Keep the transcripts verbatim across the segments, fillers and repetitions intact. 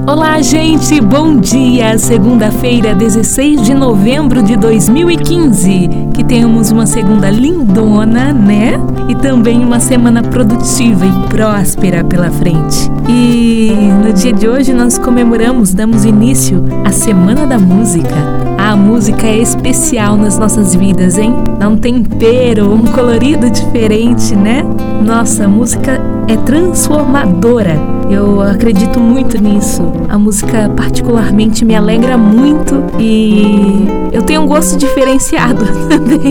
Olá, gente! Bom dia! Segunda-feira, dezesseis de novembro de dois mil e quinze. Que tenhamos uma segunda lindona, né? E também uma semana produtiva e próspera pela frente. E no dia de hoje nós comemoramos, damos início à Semana da Música. A música é especial nas nossas vidas, hein? Dá um tempero, um colorido diferente, né? Nossa, a música é transformadora. Eu acredito muito nisso. A música particularmente me alegra muito e eu tenho um gosto diferenciado também.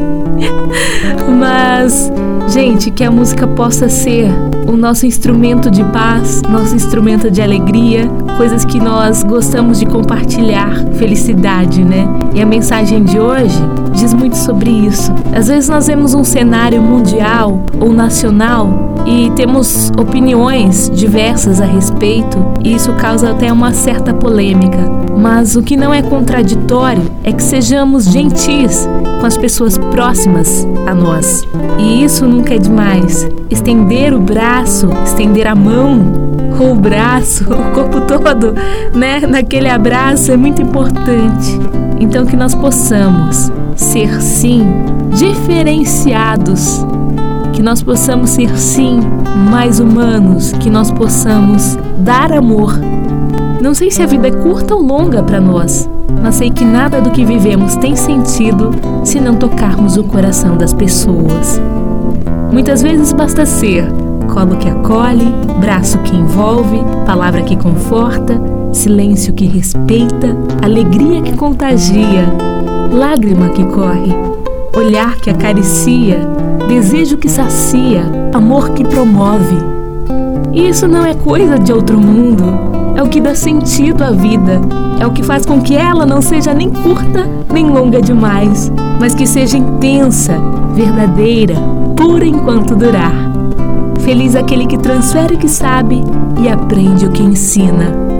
Mas, gente, que a música possa ser o nosso instrumento de paz, nosso instrumento de alegria, coisas que nós gostamos de compartilhar, felicidade, né? E a mensagem de hoje diz muito sobre isso. Às vezes nós vemos um cenário mundial ou nacional e temos opiniões diversas a respeito, e isso causa até uma certa polêmica. Mas o que não é contraditório é que sejamos gentis com as pessoas próximas a nós. E isso nunca é demais. Estender o braço, estender a mão, ou o braço, o corpo todo, né, naquele abraço é muito importante. Então que nós possamos ser, sim, diferenciados, que nós possamos ser, sim, mais humanos, que nós possamos dar amor. Não sei se a vida é curta ou longa para nós, mas sei que nada do que vivemos tem sentido se não tocarmos o coração das pessoas. Muitas vezes basta ser colo que acolhe, braço que envolve, palavra que conforta, silêncio que respeita, alegria que contagia, lágrima que corre, olhar que acaricia, desejo que sacia, amor que promove. E isso não é coisa de outro mundo, é o que dá sentido à vida, é o que faz com que ela não seja nem curta nem longa demais, mas que seja intensa, verdadeira, pura enquanto durar. Feliz aquele que transfere o que sabe e aprende o que ensina.